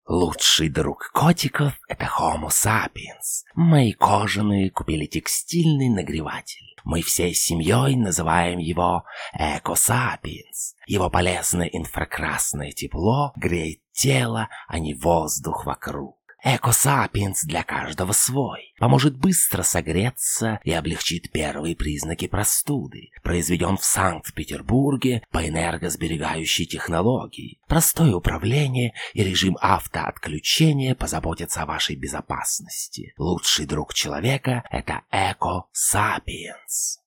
Лучший друг котиков – это Homo sapiens. Мои кожаные купили текстильный нагреватель. Мы всей семьей называем его Eco Sapiens. Его полезное инфракрасное тепло греет тело, а не воздух вокруг. Eco Sapiens для каждого свой. Поможет быстро согреться и облегчит первые признаки простуды. Произведен в Санкт-Петербурге по энергосберегающей технологии. Простое управление и режим автоотключения позаботятся о вашей безопасности. Лучший друг человека – это Eco Sapiens.